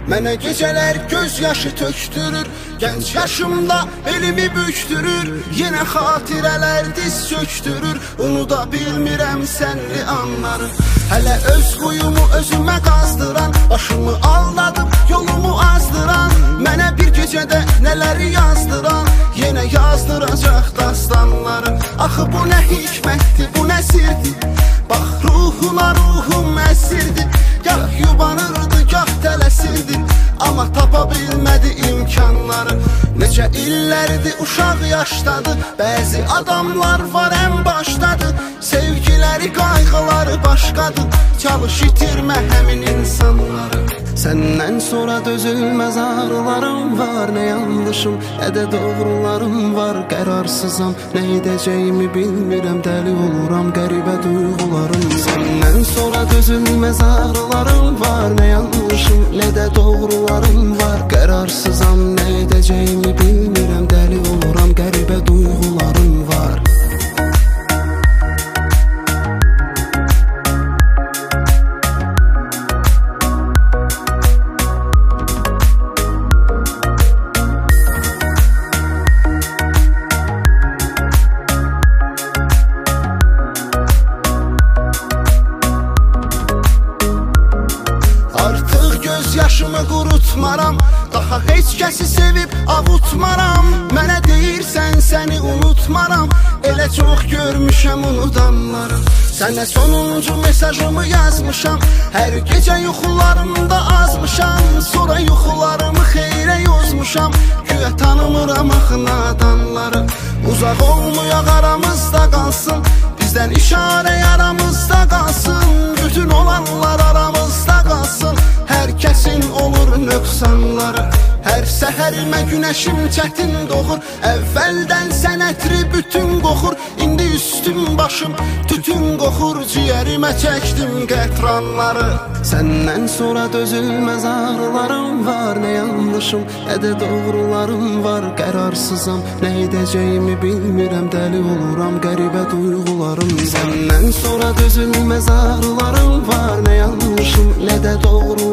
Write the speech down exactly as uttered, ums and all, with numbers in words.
Mənə gecələr göz yaşı tökdürür, gənc yaşımda elimi büktürür, yenə xatirələr diz çöktürür, unuda bilmirəm sənli anları. Hələ öz quyumu özümə qazdıran, başımı aldadıb yolumu azdıran, mənə bir gecədə nələri yazdıran, yenə yazdıracaq dastanları. Axı bu nə hikmətdir, bu nə sirdir, bax ruhuna ruhum əsirdi, gah yubanırdı, gah tələsirdi, amma tapa bilmədi imkanları. Necə illərdir uşaq yaşdadır, bəzi adamlar var ən başdadır, sevgiləri qayğıları başqadır, çalış itirmə həmin insanları. Səndən sonra dözülməz ağrılarım var, nə yanlışım, nə də doğrularım var. Qərarsızam, nə edəcəyimi bilmirəm, dəli oluram, qəribə duyğularım. Səndən sonra dözülməz ağrılarım var, nə yanlışım, nə də doğrularım var. Qərarsızam, nə edəcəyimi bilmirəm, dəli oluram, qəribə duyğularım var. Yaşımı qurutmaram, daha heç kəsi sevib avutmaram. Mənə deyirsən səni unutmaram, elə çox görmüşəm unudanları. Sənə sonuncu mesajımı yazmışam, hər gecə yuxularımda azmışam, sonra yuxularımı xeyrə yozmuşam, güya tanımıram axı nadanları. Uzaq olmayaq aramızda qalsın, bizdən işarə yaramızda qalsın, bütün olanlar aramızda qalsın, hər kəsin olur nöqsanları. Hər səhərimə günəşim çətin doğur, əvvəldən sənətri bütün qoxur, indi üstüm başım tütün qoxur, ciyərimə çəkdim qətranları. Səndən sonra dözülməz ağrılarım var, nə yanlışım, nə də doğrularım var. Qərarsızam, nə edəcəyimi bilmirəm, dəli oluram, qəribə duyğularım. Səndən sonra dözülməz ağrılarım var, nə yanlışım, nə də doğrularım